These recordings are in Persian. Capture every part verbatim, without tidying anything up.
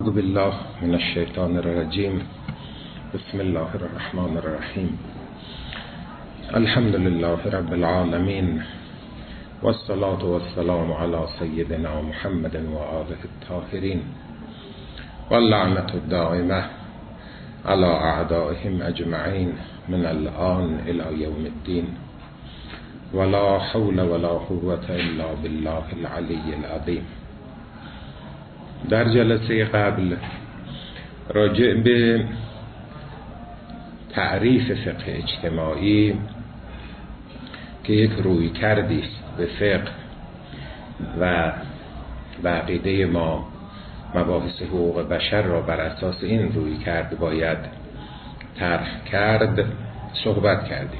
اعوذ بالله من الشیطان الرجیم. بسم الله الرحمن الرحیم. الحمد لله رب العالمین والصلاة والسلام علی سیدنا محمد و آله الطاهرین واللعنة الدائمة علی اعدائهم اجمعین من الآن الی یوم الدین ولا حول ولا قوة الا بالله العلی العظیم. در جلسه قبل راجع به تعریف فقه اجتماعی که یک روی کردی است به فقه و به عقیده ما مباحث حقوق بشر را بر اساس این روی کرد باید طرح کرد صحبت کردیم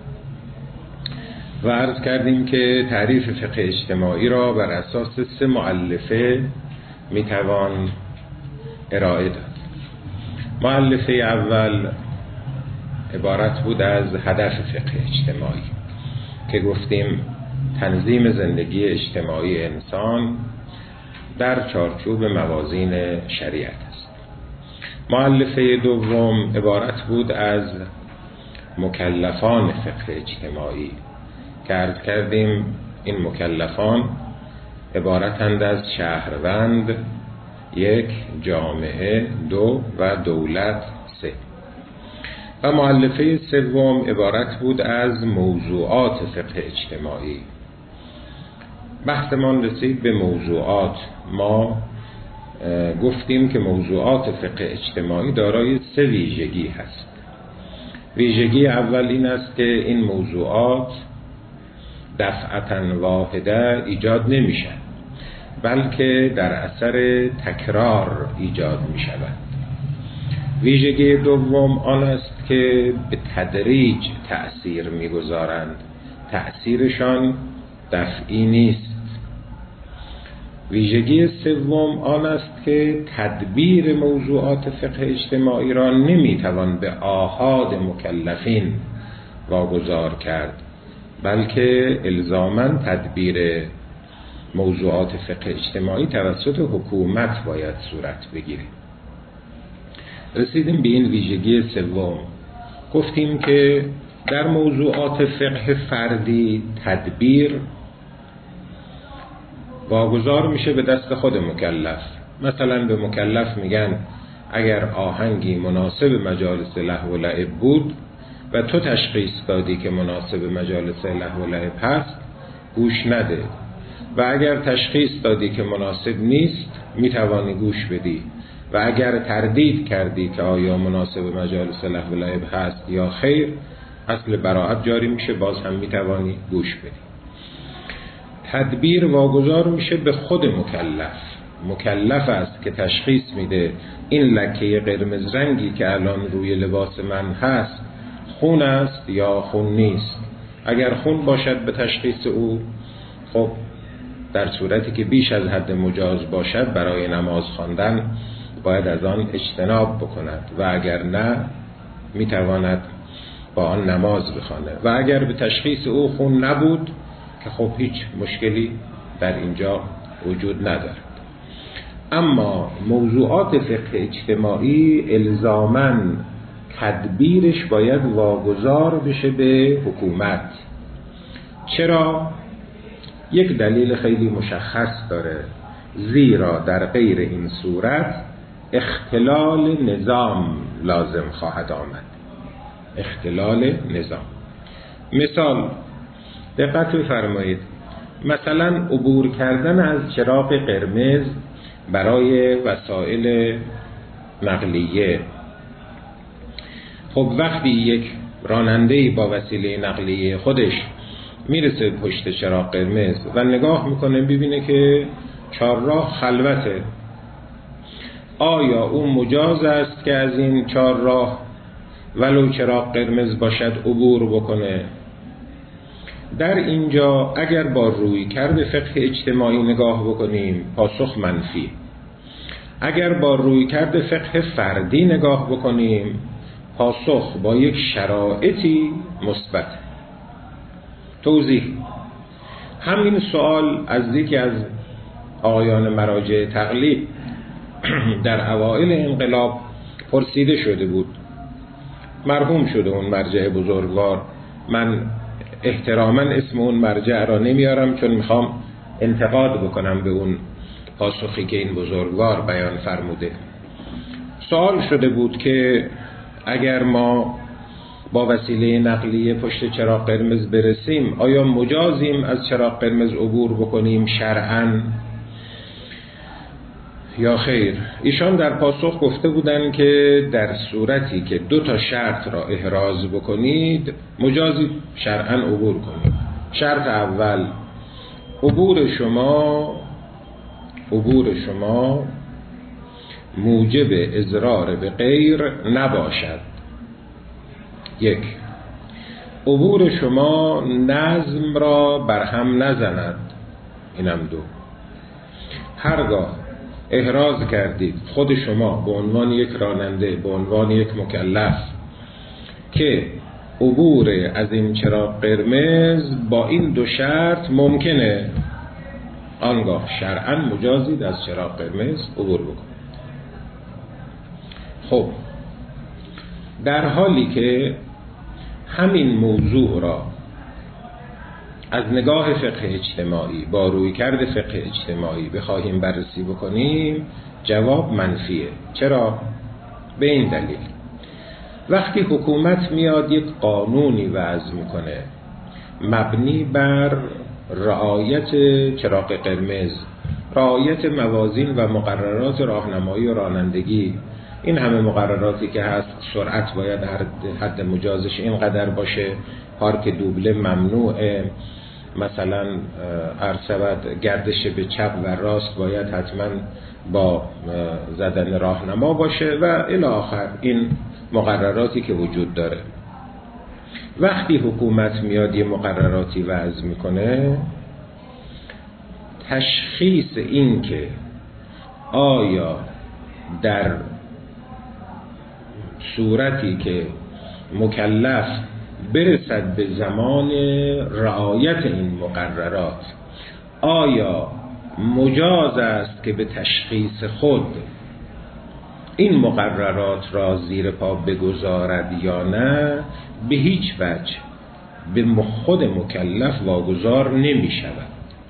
و عرض کردیم که تعریف فقه اجتماعی را بر اساس سه مؤلفه میتوان ارائه داد. مؤلفه اول عبارت بود از هدف فقه اجتماعی که گفتیم تنظیم زندگی اجتماعی انسان در چارچوب موازین شریعت است. مؤلفه دوم عبارت بود از مکلفان فقه اجتماعی که عرض کردیم این مکلفان عبارتند از شهروند یک، جامعه دو و دولت سه. و مؤلفه سوم عبارت بود از موضوعات فقه اجتماعی. بحثمان رسید به موضوعات. ما گفتیم که موضوعات فقه اجتماعی دارای سه ویژگی هست. ویژگی اول این است که این موضوعات دفعتاً واحده ایجاد نمی شود بلکه در اثر تکرار ایجاد می شود. ویژگی دوم آن است که به تدریج تأثیر می گذارند، تأثیرشان دفعی نیست. ویژگی سوم آن است که تدبیر موضوعات فقه اجتماعی را نمی توان به آحاد مکلفین واگذار کرد بلکه الزاماً تدبیر موضوعات فقه اجتماعی توسط حکومت باید صورت بگیره. رسیدیم به این ویژگی سوم. گفتیم که در موضوعات فقه فردی تدبیر واگذار میشه به دست خود مکلف. مثلا به مکلف میگن اگر آهنگی مناسب مجالس لهو و لعب بود و تو تشخیص دادی که مناسب مجالس لهو و لعب هست گوش نده، و اگر تشخیص دادی که مناسب نیست میتوانی گوش بدی، و اگر تردید کردی که آیا مناسب مجالس لهو و لعب هست یا خیر اصل براءت جاری میشه، باز هم میتوانی گوش بدی. تدبیر واگذار میشه به خود مکلف. مکلف است که تشخیص میده این لکه قرمز رنگی که الان روی لباس من هست خون است یا خون نیست. اگر خون باشد به تشخیص او، خب در صورتی که بیش از حد مجاز باشد برای نماز خواندن باید از آن اجتناب بکند، و اگر نه میتواند با آن نماز بخواند. و اگر به تشخیص او خون نبود که خب هیچ مشکلی در اینجا وجود ندارد. اما موضوعات فقه اجتماعی الزاماً تدبیرش باید واگذار بشه به حکومت. چرا؟ یک دلیل خیلی مشخص داره. زیرا در غیر این صورت اختلال نظام لازم خواهد آمد. اختلال نظام. مثال دقت بفرمایید، مثلا عبور کردن از چراغ قرمز برای وسایل نقلیه. خب وقتی یک راننده‌ای با وسیله نقلیه خودش میرسه پشت چراغ قرمز و نگاه میکنه ببینه که چهارراه خلوته، آیا اون مجاز است که از این چهارراه ولو چراغ قرمز باشد عبور بکنه؟ در اینجا اگر با روی کرد فقه اجتماعی نگاه بکنیم پاسخ منفی. اگر با روی کرد فقه فردی نگاه بکنیم پاسخ با یک شرایطی مثبت. توضیح: همین سوال از یکی از آقایان مراجع تقلید در اوائل انقلاب پرسیده شده بود، مرحوم شده اون مرجع بزرگوار، من احتراما اسم اون مرجع را نمیارم چون میخوام انتقاد بکنم به اون پاسخی که این بزرگوار بیان فرموده. سوال شده بود که اگر ما با وسیله نقلیه پشت چراغ قرمز برسیم آیا مجازیم از چراغ قرمز عبور بکنیم شرعاً یا خیر؟ ایشان در پاسخ گفته بودند که در صورتی که دو تا شرط را احراز بکنید مجازید شرعاً عبور کنید. شرط اول، عبور شما عبور شما موجب اضرار به غیر نباشد. یک، عبور شما نظم را برهم نزند. اینم دو، هرگاه احراز کردید خود شما به عنوان یک راننده، به عنوان یک مکلف که عبور از این چراغ قرمز با این دو شرط ممکنه، آنگاه شرعاً مجازید از چراغ قرمز عبور بکنید. خب در حالی که همین موضوع را از نگاه فقه اجتماعی با رویکرد فقه اجتماعی بخواهیم بررسی بکنیم، جواب منفیه. چرا؟ به این دلیل، وقتی حکومت میاد یک قانونی وضع میکنه مبنی بر رعایت چراغ قرمز، رعایت موازین و مقررات راهنمایی و رانندگی، این همه مقرراتی که هست، سرعت باید حد مجازش اینقدر باشه، پارک دوبله ممنوعه، مثلا عرض گردش به چپ و راست باید حتما با زدن راهنما باشه و الی آخر این مقرراتی که وجود داره. وقتی حکومت میاد یه مقرراتی وضع میکنه، تشخیص این که آیا در صورتی که مکلف برسد به زمان رعایت این مقررات آیا مجاز است که به تشخیص خود این مقررات را زیر پا بگذارد یا نه، به هیچ وجه به خود مکلف واگذار نمی شود.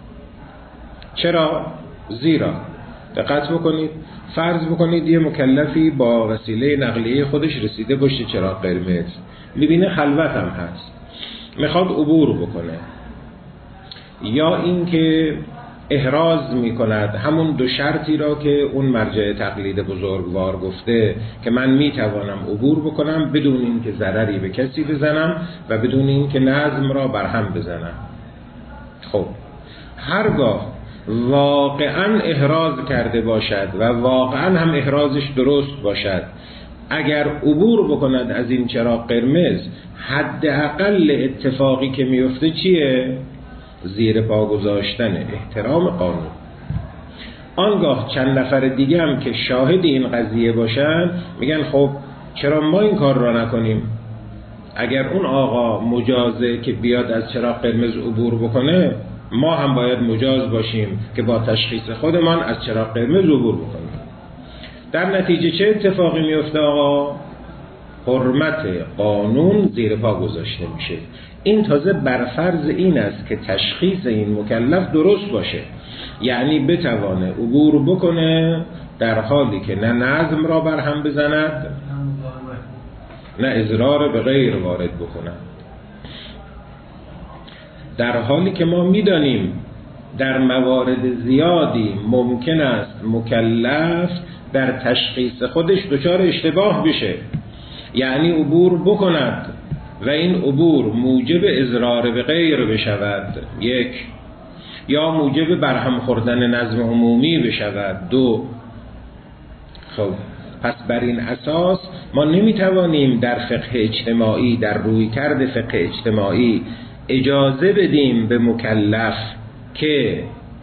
چرا؟ زیرا دقت بکنید، فرض بکنید یه مکلفی با وسیله نقلیه خودش رسیده باشه چراغ قرمز، میبینه خلوت هم هست، میخواد عبور بکنه، یا اینکه احراز میکند همون دو شرطی را که اون مرجع تقلید بزرگوار گفته که من میتوانم عبور بکنم بدون اینکه ضرری به کسی بزنم و بدون اینکه نظم را برهم بزنم. خب هرگاه واقعا احراز کرده باشد و واقعا هم احرازش درست باشد، اگر عبور بکند از این چراغ قرمز، حداقل اتفاقی که میفته چیه؟ زیر پا گذاشتن احترام قانون. آنگاه چند نفر دیگه هم که شاهد این قضیه باشن میگن خب چرا ما این کار را نکنیم؟ اگر اون آقا مجازه که بیاد از چراغ قرمز عبور بکنه، ما هم باید مجاز باشیم که با تشخیص خودمان از چراغ قرمز عبور بکنیم. در نتیجه چه اتفاقی میفته آقا؟ حرمت قانون زیر پا گذاشته میشه. این تازه برفرض این است که تشخیص این مکلف درست باشه، یعنی بتوانه عبور بکنه در حالی که نه نظم را برهم بزند نه اضرار به غیر وارد بکند. در حالی که ما میدانیم در موارد زیادی ممکن است مکلف در تشخیص خودش دچار اشتباه بشه، یعنی عبور بکند و این عبور موجب اضرار به غیر بشود، یک، یا موجب برهم خوردن نظم عمومی بشود، دو. خب پس بر این اساس ما نمیتوانیم در فقه اجتماعی، در رویکرد فقه اجتماعی اجازه بدیم به مکلف که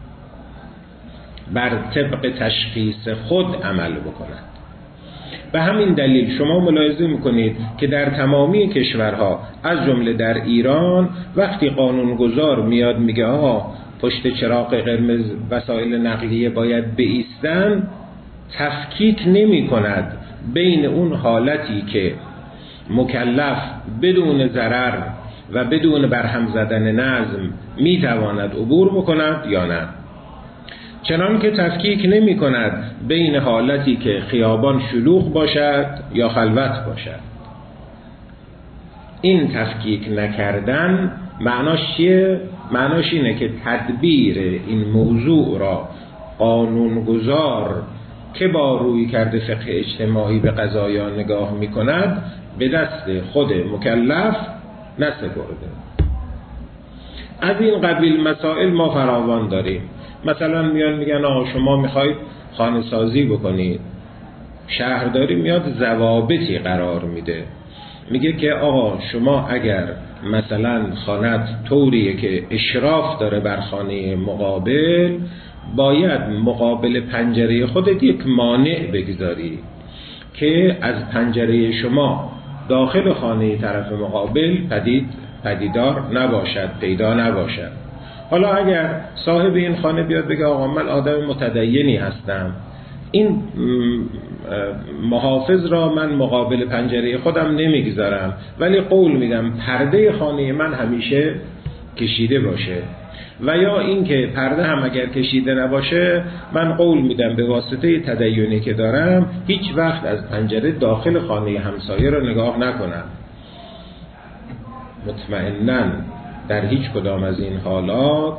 بر طبق تشخیص خود عمل بکند. به همین دلیل شما ملاحظه میکنید که در تمامی کشورها از جمله در ایران وقتی قانونگذار میاد میگه آقا پشت چراغ قرمز وسایل نقلیه باید بایستن، تفکیک نمی کند بین اون حالتی که مکلف بدون ضرر و بدون برهم زدن نظم می تواند عبور بکند یا نه، چنان که تفکیک نمی کند بین حالتی که خیابان شلوغ باشد یا خلوت باشد. این تفکیک نکردن معناش چیه؟ معناش اینه که تدبیر این موضوع را قانونگذار که با روی کرده فقه اجتماعی به قضایا نگاه می کند به دست خود مکلف نسپرده. از این قبیل مسائل ما فراوان داریم. مثلا میان میگن آقا شما میخواید خانه سازی بکنید، شهرداری میاد ضوابطی قرار میده، میگه که آقا شما اگر مثلا خانت طوریه که اشراف داره بر خانه مقابل، باید مقابل پنجره خودت یک مانع بگذاری که از پنجره شما داخل خانه طرف مقابل پدید پدیدار نباشد، پیدا نباشد. حالا اگر صاحب این خانه بیاد بگه آقا من آدم متدینی هستم، این محافظ را من مقابل پنجره خودم نمیگذارم، ولی قول میدم پرده خانه من همیشه کشیده باشه، و یا این که پرده هم اگر کشیده نباشه من قول میدم به واسطه تدینی که دارم هیچ وقت از پنجره داخل خانه همسایه را نگاه نکنم. مطمئناً در هیچ کدام از این حالات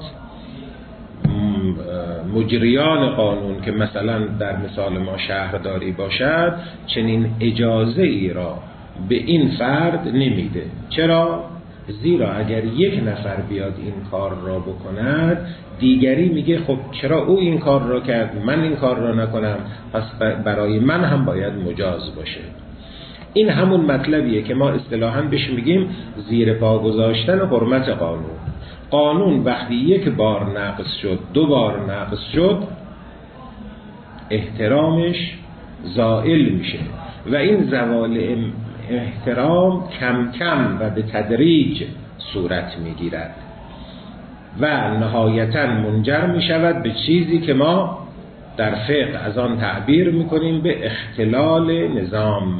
مجریان قانون که مثلا در مثال ما شهرداری باشد چنین اجازه ای را به این فرد نمیده. چرا؟ زیرا اگر یک نفر بیاد این کار را بکند، دیگری میگه خب چرا او این کار را کرد من این کار را نکنم، پس برای من هم باید مجاز باشه. این همون مطلبیه که ما اصطلاحاً بهش میگیم زیر پا گذاشتن حرمت قانون. قانون وقتی یک بار نقض شد، دو بار نقض شد، احترامش زائل میشه و این زوال احترام کم کم و به تدریج صورت میگیرد و نهایتاً منجر میشود به چیزی که ما در فقه از آن تعبیر میکنیم به اختلال نظام.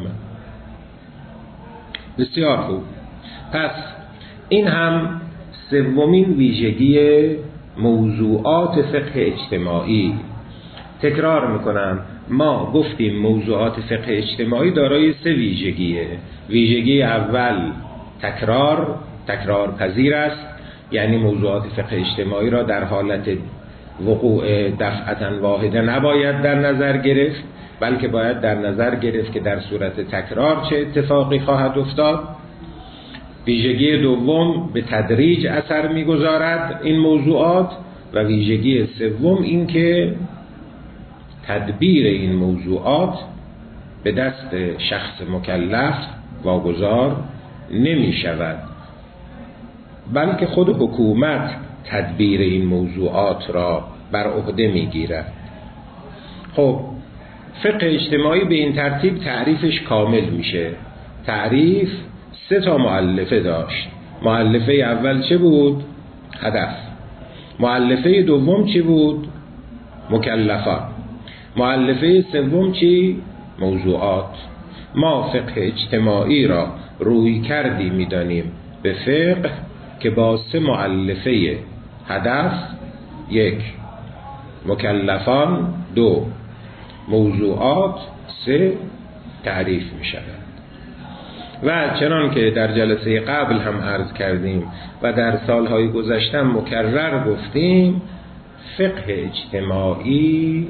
بسیار خوب. پس این هم سومین ویژگی موضوعات فقه اجتماعی. تکرار میکنم، ما گفتیم موضوعات فقه اجتماعی دارای سه ویژگیه. ویژگی اول تکرار، تکرار پذیر است، یعنی موضوعات فقه اجتماعی را در حالت وقوع دفعتاً واحده نباید در نظر گرفت، بلکه باید در نظر گرفت که در صورت تکرار چه اتفاقی خواهد افتاد. ویژگی دوم به تدریج اثر می‌گذارد این موضوعات، و ویژگی سوم این که تدبیر این موضوعات به دست شخص مکلف واگذار نمی شود، بلکه خود حکومت تدبیر این موضوعات را بر عهده می گیرد. خب فقه اجتماعی به این ترتیب تعریفش کامل میشه. تعریف سه تا مؤلفه داشت. مؤلفه اول چه بود؟ هدف. مؤلفه دوم چی بود؟ مکلفات. مؤلفه سوم چی؟ موضوعات. ما فقه اجتماعی را روی کردی میدانیم به فقه که با سه مؤلفه هدف یک، مکلفان دو، موضوعات سه تعریف می شود. و چنان که در جلسه قبل هم عرض کردیم و در سالهای گذشته مکرر گفتیم، فقه اجتماعی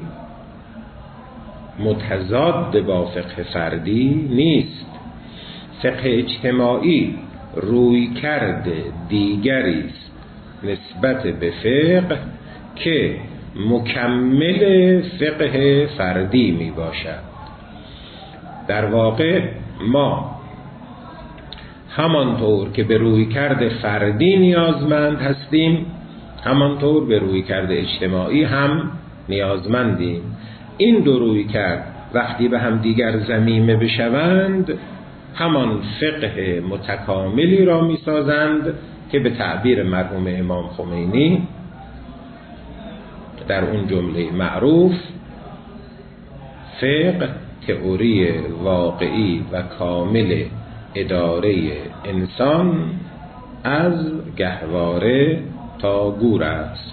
متضاد با فقه فردی نیست. فقه اجتماعی روی کرده دیگری است نسبت به فقه که مکمل فقه فردی می باشد. در واقع ما همانطور که به روی کرده فردی نیازمند هستیم، همانطور به روی کرده اجتماعی هم نیازمندیم. این دو روی کرد وقتی به هم دیگر ضمیمه بشوند، همان فقه متکاملی را می سازند که به تعبیر مرحوم امام خمینی در اون جمله معروف فقه تئوری واقعی و کامل اداره انسان از گهواره تا گور است.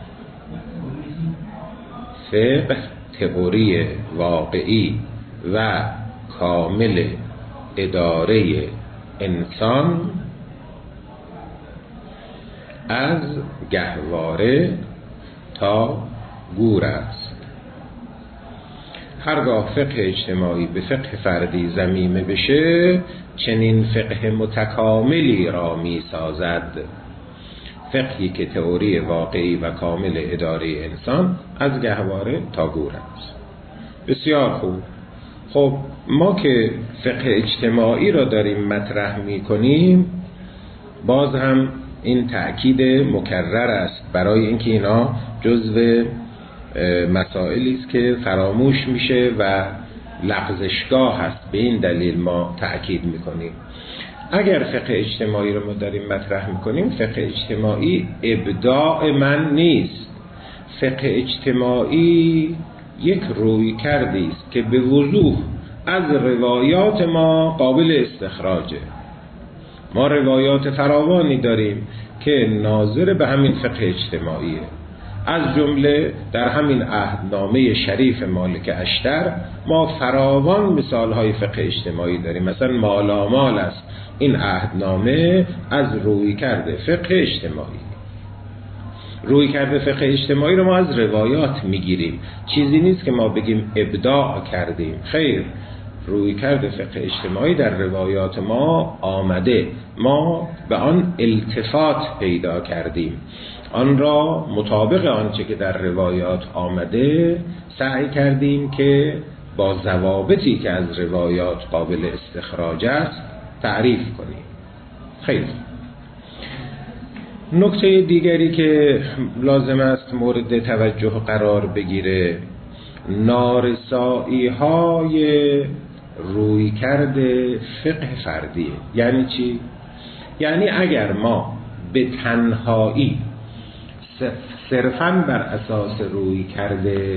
فقه تئوری واقعی و کامل اداره انسان از گهواره تا گور است. هرگاه فقه اجتماعی به فقه فردی ضمیمه بشه، چنین فقه متکاملی را می سازد. فقهی که تئوری واقعی و کامل اداره انسان از گهواره تا گور است. بسیار خوب. خب ما که فقه اجتماعی را داریم مطرح می کنیم، باز هم این تأکید مکرر است برای اینکه اینا جزو مسائلی است که فراموش میشه و لغزشگاه هست. به این دلیل ما تأکید میکنیم. اگر فقه اجتماعی رو ما داریم مطرح میکنیم، فقه اجتماعی ابداع من نیست. فقه اجتماعی یک روی کردی است که به وضوح از روایات ما قابل استخراجه. ما روایات فراوانی داریم که ناظر به همین فقه اجتماعیه. از جمله در همین عهدنامه شریف مالک اشتر ما فراوان مثالهای فقه اجتماعی داریم. مثلا مالامال است این عهدنامه از روی کرده فقه اجتماعی. روی کرده فقه اجتماعی رو ما از روایات میگیریم. چیزی نیست که ما بگیم ابداع کردیم. خیر، روی کرده فقه اجتماعی در روایات ما آمده، ما به آن التفات پیدا کردیم، آن را مطابق آنچه که در روایات آمده سعی کردیم که با ضوابطی که از روایات قابل استخراج است تعریف کنیم. خیلی نکته دیگری که لازم است مورد توجه قرار بگیره، نارسایی های روی کرده فقه فردیه. یعنی چی؟ یعنی اگر ما به تنهایی صرفاً بر اساس روی کرده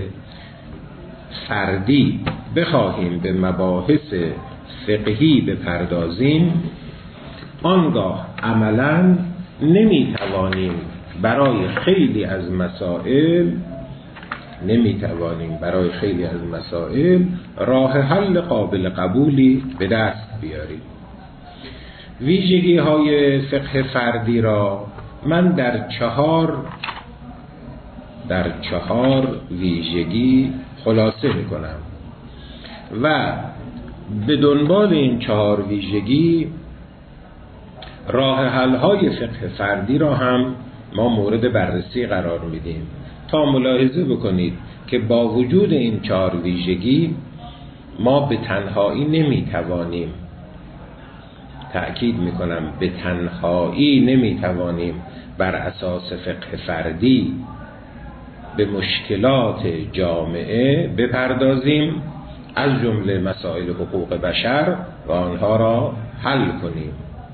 فردی بخواهیم به مباحث فقهی بپردازیم، آنگاه عملاً نمیتوانیم برای خیلی از مسائل نمیتوانیم برای خیلی از مسائل راه حل قابل قبولی به دست بیاریم. ویژگی های فقه فردی را من در چهار در چهار ویژگی خلاصه میکنم و به دنبال این چهار ویژگی راه حل های فقه فردی را هم ما مورد بررسی قرار میدیم تا ملاحظه بکنید که با وجود این چهار ویژگی ما به تنهایی نمیتوانیم، تأکید میکنم به تنهایی نمیتوانیم بر اساس فقه فردی به مشکلات جامعه بپردازیم، از جمله مسائل حقوق بشر و آنها را حل کنیم.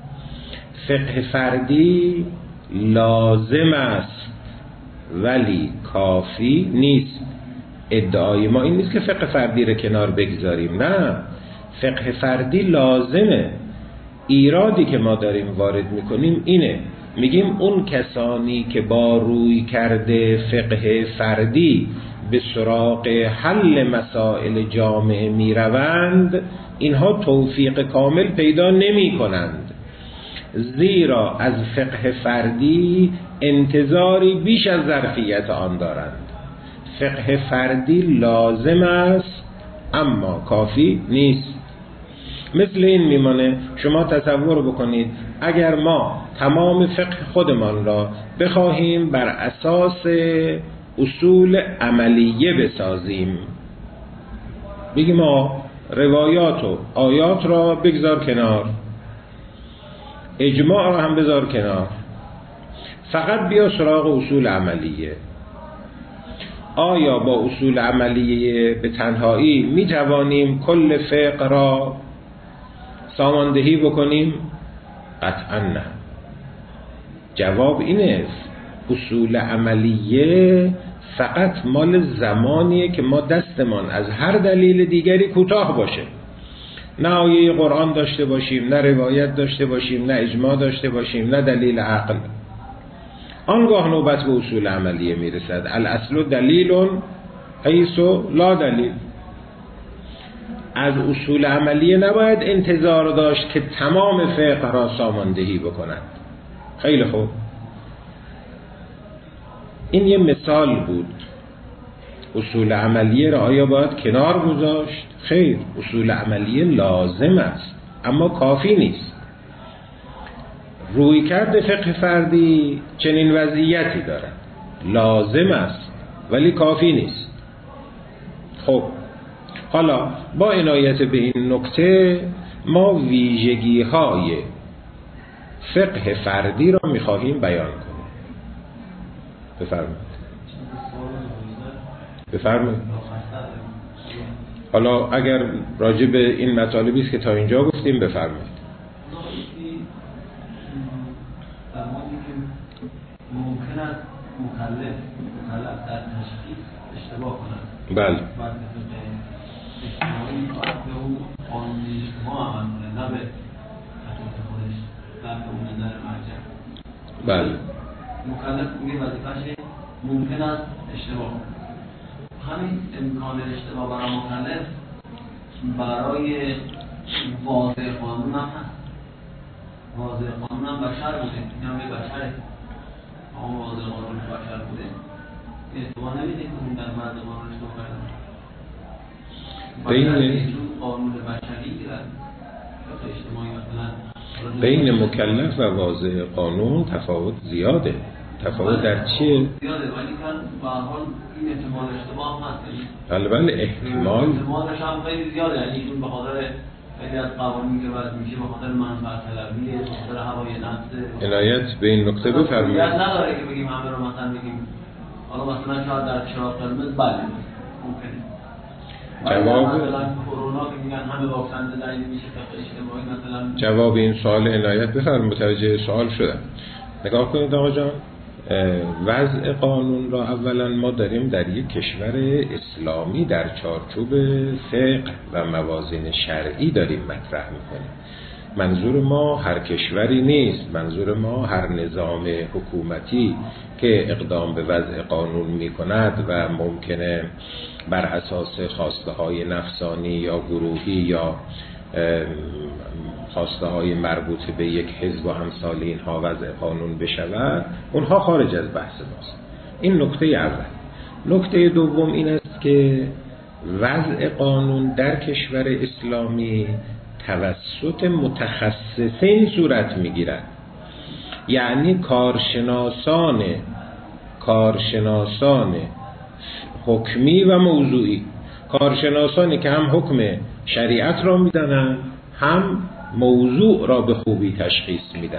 فقه فردی لازم است ولی کافی نیست. ادعای ما این نیست که فقه فردی رو کنار بگذاریم، نه، فقه فردی لازمه. ایرادی که ما داریم وارد میکنیم اینه، میگیم اون کسانی که با روی کرده فقه فردی به سراغ حل مسائل جامعه میروند، اینها توفیق کامل پیدا نمی کنند، زیرا از فقه فردی انتظاری بیش از ظرفیت آن دارند. فقه فردی لازم است اما کافی نیست. مثل این میمانه، شما تصور بکنید اگر ما تمام فقه خودمان را بخواهیم بر اساس اصول عملیه بسازیم، بگیم ما روایات و آیات را بگذار کنار، اجماع را هم بذار کنار، فقط بیا سراغ اصول عملیه. آیا با اصول عملیه به تنهایی می توانیم کل فقه را ساماندهی بکنیم؟ قطعا نه. جواب اینه اصول عملیه فقط مال زمانیه که ما دستمان از هر دلیل دیگری کوتاه باشه، نه آیه قرآن داشته باشیم، نه روایت داشته باشیم، نه اجماع داشته باشیم، نه دلیل عقل. آنگاه نوبت به اصول عملیه میرسد. الاصل دلیل حیث لا دلیل. از اصول عملیه نباید انتظار داشت که تمام فقه را ساماندهی بکنند. خیلی خوب، این یه مثال بود. اصول عملیه را آیا باید کنار گذاشت؟ خیر، اصول عملیه لازم است اما کافی نیست. رویکرد فقه فردی چنین وضعیتی دارد، لازم است ولی کافی نیست. خب حالا با عنایت به این نکته ما ویژگی های فقه فردی را میخواهیم بیان کنیم. بفرمایید بفرمایید حالا اگر راجع به این مطالبی است که تا اینجا گفتیم بفرمایید. ممکن است مکلف مکلف در تشخیص اشتباه کنند. بله. بعد اجتماعی باید به اون قانون اجتماع عمل کنه، نه به خطوط خودش در به اون نظر مرجع. بله. مکلف میگه وظیفه‌شه ممکن است اشتباه کنه. همین امکان اشتباه برای مکلف برای واضع قانون هم هست. واضع قانون هم بشر بوده، این هم یه بشره. اما واضع قانون بشر بوده اشتباه نمیده که اون در مرد قانون اشتباه کرده. بین قانون بشری گیرد اجتماعی مثلا بین مکلف و واضع قانون تفاوت زیاده. تفاوت در چیه؟ زیاده، ولی کن به هر حال این احتمال اشتباه هم هست. بله بله احتمال احتمالش هم خیلی زیاده، یعنی این به خاطر خیلی از قوانین که وضع میشه به خاطر منفعت طلبی، به خاطر هوای نفس. عنایت به این نکته بفرمایید. نداره که بگیم همه رو مثلا بگیم حالا مثلا شاید در چراغ قرمز بله ممکنه. جواب مثلا کرونا که میگن همه واکسن زدن میشه فقط اجتماعی مثلا. جواب این سوال عنایت بفرمایید. متوجه سوال شدم. نگاه کنید آقا جان، وضع قانون را اولا ما داریم در یک کشور اسلامی در چارچوب فقه و موازین شرعی داریم مطرح میکنیم. منظور ما هر کشوری نیست، منظور ما هر نظام حکومتی که اقدام به وضع قانون میکند و ممکنه بر اساس خواسته های نفسانی یا گروهی یا خواسته های مربوط به یک حزب و همسال اینها وضع قانون بشود، اونها خارج از بحث ماست. این نکته اول. نکته دوم این است که وضع قانون در کشور اسلامی توسط متخصصین صورت میگیرد، یعنی کارشناسان کارشناسان حکمی و موضوعی، کارشناسانی که هم حکم شریعت را میدانند هم موضوع را به خوبی تشخیص میدن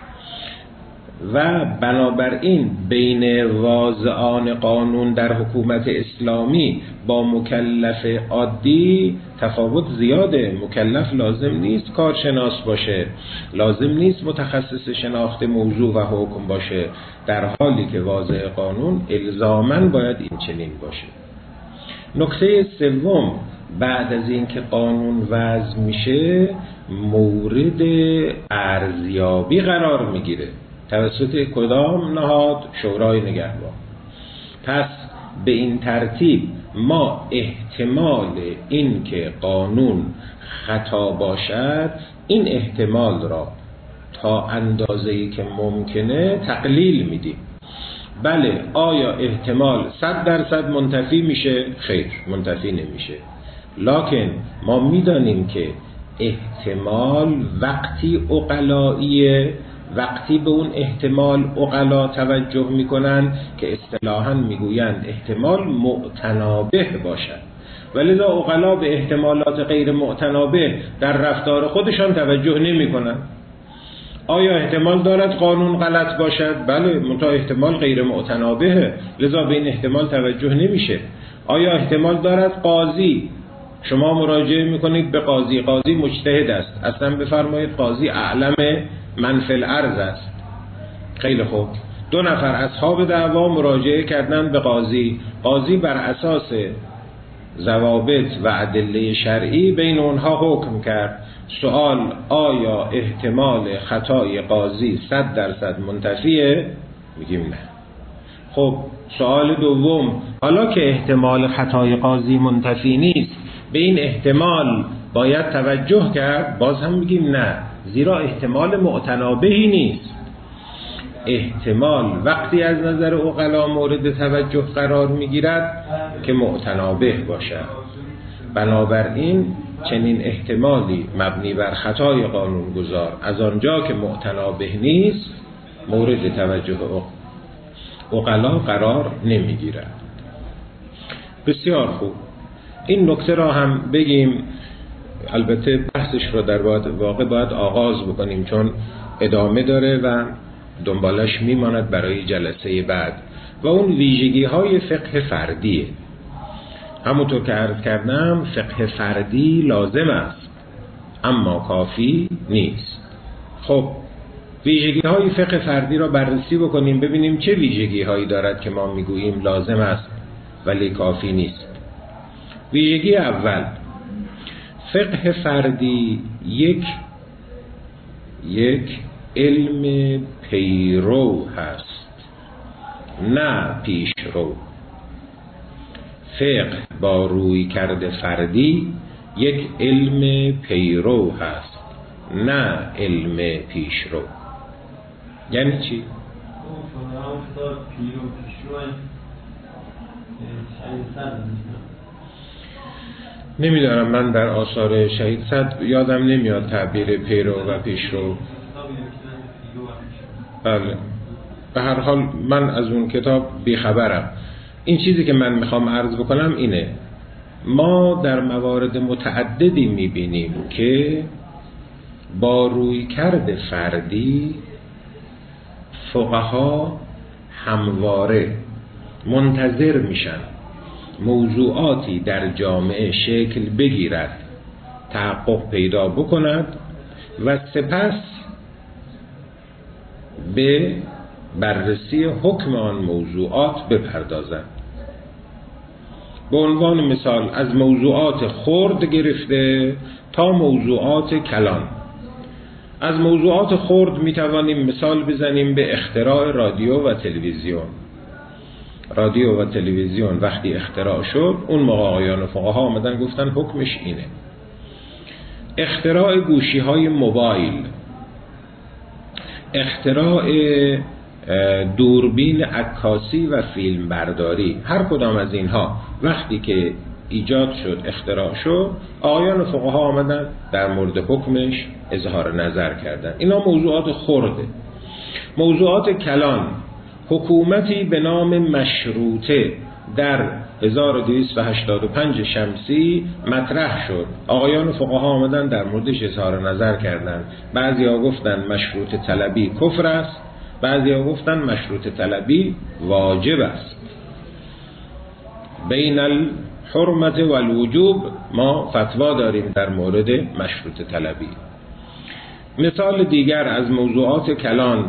و بنابراین بین واضعان قانون در حکومت اسلامی با مکلف عادی تفاوت زیاده. مکلف لازم نیست کارشناس باشه، لازم نیست متخصص شناخت موضوع و حکم باشه، در حالی که واضع قانون الزاماً باید این چنین باشه. نکته سوم، بعد از اینکه قانون وضع میشه مورد ارزیابی قرار میگیره توسط کدام نهاد؟ شورای نگهبان. پس به این ترتیب ما احتمال این که قانون خطا باشد این احتمال را تا اندازه‌ای که ممکنه تقلیل میدیم. بله، آیا احتمال صد درصد منتفی میشه؟ خیر، منتفی نمیشه. لکن ما میدانیم که احتمال وقتی عقلاییه، وقتی به اون احتمال عقلا توجه میکنن که اصطلاحاً میگویند احتمال معتنابه باشد، ولذا عقلا به احتمالات غیر معتنابه در رفتار خودشان توجه نمیکنن. آیا احتمال دارد قانون غلط باشد؟ بله، منتها احتمال غیر معتنابه، لذا به این احتمال توجه نمیشه. آیا احتمال دارد قاضی، شما مراجعه میکنید به قاضی، قاضی مجتهد است، اصلا بفرمایید قاضی اعلم من فی الارض است. خیلی خوب، دو نفر اصحاب دعوا مراجعه کردن به قاضی، قاضی بر اساس ضوابط و ادله شرعی بین اونها حکم کرد. سوال: آیا احتمال خطای قاضی صد درصد منتفیه؟ میگیم نه. خب سوال دوم: حالا که احتمال خطای قاضی منتفی نیست، به این احتمال باید توجه کرد؟ باز هم میگیم نه، زیرا احتمال معتنابهی نیست. احتمال وقتی از نظر عقلا مورد توجه قرار میگیرد که معتنابه باشد. بنابراین چنین احتمالی مبنی بر خطای قانونگذار از آنجا که معتنابه نیست مورد توجه عقلا قرار نمیگیرد. بسیار خوب، این نکته را هم بگیم. البته بحثش را در واقع باید آغاز بکنیم چون ادامه داره و دنبالش میماند برای جلسه بعد، و اون ویژگی های فقه فردیه. همونطور که عرض کردم فقه فردی لازم است اما کافی نیست. خب ویژگی های فقه فردی را بررسی بکنیم، ببینیم چه ویژگی هایی دارد که ما میگوییم لازم است ولی کافی نیست. ویژگی اول: فقه فردی یک یک علم پیرو هست نه پیشرو. فقه با روی کرده فردی یک علم پیرو هست نه علم پیشرو. یعنی چی؟ نمیدارم، من در آثار شهید صدر یادم نمیاد تعبیر پیرو و پیشرو. بله، به هر حال من از اون کتاب بیخبرم. این چیزی که من میخوام عرض بکنم اینه: ما در موارد متعددی میبینیم که با رویکرد فردی فقها همواره منتظر میشن موضوعاتی در جامعه شکل بگیرد، تحقق پیدا بکند و سپس به بررسی حکم آن موضوعات بپردازند. به عنوان مثال از موضوعات خرد گرفته تا موضوعات کلان. از موضوعات خرد میتوانیم مثال بزنیم به اختراع رادیو و تلویزیون. رادیو و تلویزیون وقتی اختراع شد، اون موقع آقایان فقها آمدن گفتن حکمش اینه. اختراع گوشی های موبایل، اختراع دوربین عکاسی و فیلم برداری، هر کدام از اینها وقتی که ایجاد شد، اختراع شد، آقایان فقها آمدن در مورد حکمش اظهار نظر کردن. اینا موضوعات خرده. موضوعات کلان: حکومتی به نام مشروطه در هزار و دویست و هشتاد و پنج شمسی مطرح شد، آقایان فقها آمدن در موردش اظهار نظر کردند. بعضیا گفتن مشروطه طلبی کفر است، بعضیا گفتن مشروطه طلبی واجب است. بین الحرمت و الوجوب ما فتوا داریم در مورد مشروطه طلبی. مثال دیگر از موضوعات کلان: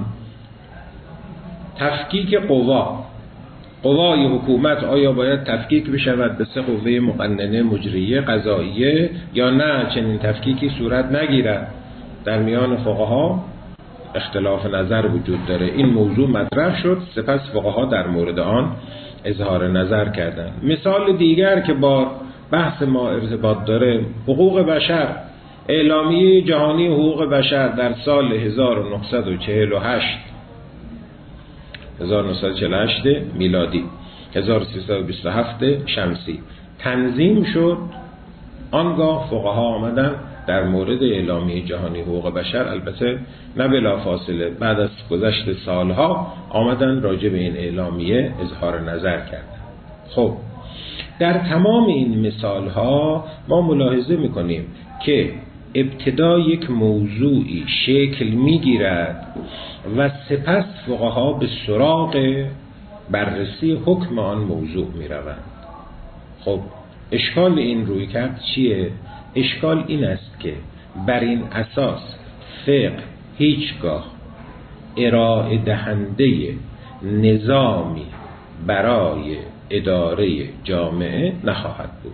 تفکیک قوا. قوای حکومت آیا باید تفکیک بشود به سه قوه مقننه مجریه قضاییه یا نه چنین تفکیکی صورت نگیرد؟ در میان فقها اختلاف نظر وجود داره. این موضوع مطرح شد، سپس فقها در مورد آن اظهار نظر کردند. مثال دیگر که با بحث ما ارتباط داره: حقوق بشر. اعلامیه جهانی حقوق بشر در سال هزار و نهصد و چهل و هشت هزار و نهصد و چهل و هشت میلادی، هزار و سیصد و بیست و هفت شمسی تنظیم شد. آنگاه فقها آمدن در مورد اعلامیه جهانی حقوق بشر، البته نه بلا فاصله بعد از گذشت سالها، آمدن راجع به این اعلامیه اظهار نظر کردن. خب در تمام این مثالها ما ملاحظه میکنیم که ابتدا یک موضوعی شکل میگیرد و سپس فقها به سراغ بررسی حکم آن موضوع میروند. خب اشکال این رویکرد چیه؟ اشکال این است که بر این اساس فقه هیچگاه ارائه دهنده نظامی برای اداره جامعه نخواهد بود.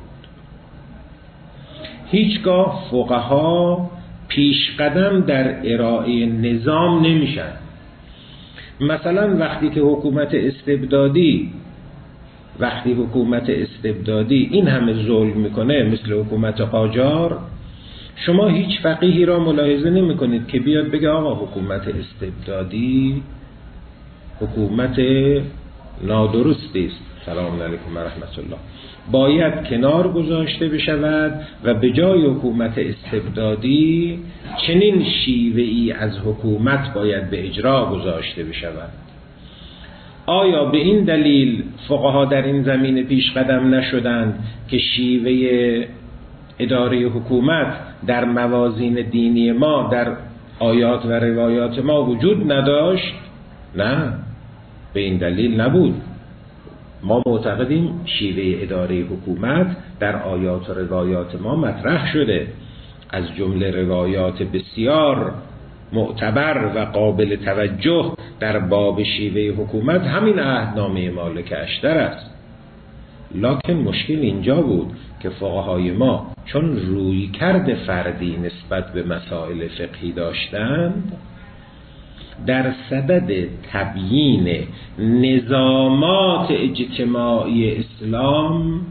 هیچگاه فقها پیش قدم در ارائه نظام نمیشن. مثلا وقتی که حکومت استبدادی وقتی حکومت استبدادی این همه ظلم میکنه مثل حکومت قاجار، شما هیچ فقیهی را ملاحظه نمی کنید که بیاد بگه آقا حکومت استبدادی حکومت نادرستی است، سلام علیکم و رحمت الله، باید کنار گذاشته بشود و به جای حکومت استبدادی چنین شیوه‌ای از حکومت باید به اجرا گذاشته بشود. آیا به این دلیل فقها در این زمینه پیش قدم نشدند که شیوه اداره حکومت در موازین دینی ما در آیات و روایات ما وجود نداشت؟ نه، به این دلیل نبود. ما معتقدیم شیوه اداره حکومت در آیات و روایات ما مطرح شده، از جمله روایات بسیار معتبر و قابل توجه در باب شیوه حکومت همین عهدنامه مالک اشتر است. لکن مشکل اینجا بود که فقهای ما چون رویکرد فردی نسبت به مسائل فقهی داشتند، در صدد تبیین نظامات اجتماعی اسلام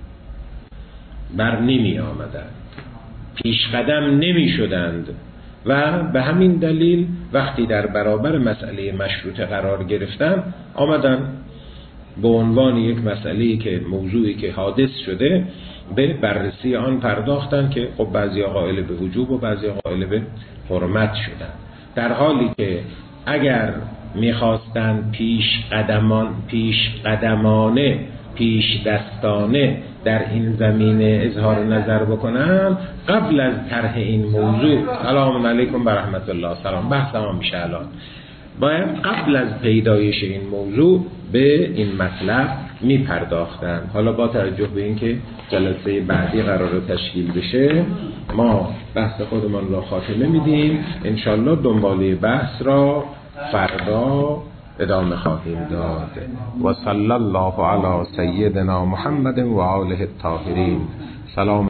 بر نمی آمدند، پیش قدم نمی شدند و به همین دلیل وقتی در برابر مسئله مشروطه قرار گرفتن آمدن به عنوان یک مسئله‌ای که موضوعی که حادث شده به بررسی آن پرداختن که خب بعضی قائل به وجوب و بعضی قائل به حرمت شدن، در حالی که اگر میخواستن پیش قدمان پیش قدمانه پیش دستانه در این زمینه اظهار نظر بکنن قبل از طرح این موضوع، سلام علیکم و رحمت الله، سلام، بحث ما میشه الان، باید قبل از پیدایش این موضوع به این مطلب میپرداختن. حالا با توجه به اینکه جلسه بعدی قرار تشکیل بشه ما بحث خودمان را خاتمه میدیم، انشالله دنباله بحث را فردا ادامه خواهیم داد. و صلی الله علی سیدنا محمد و آله الطاهرین. سلام.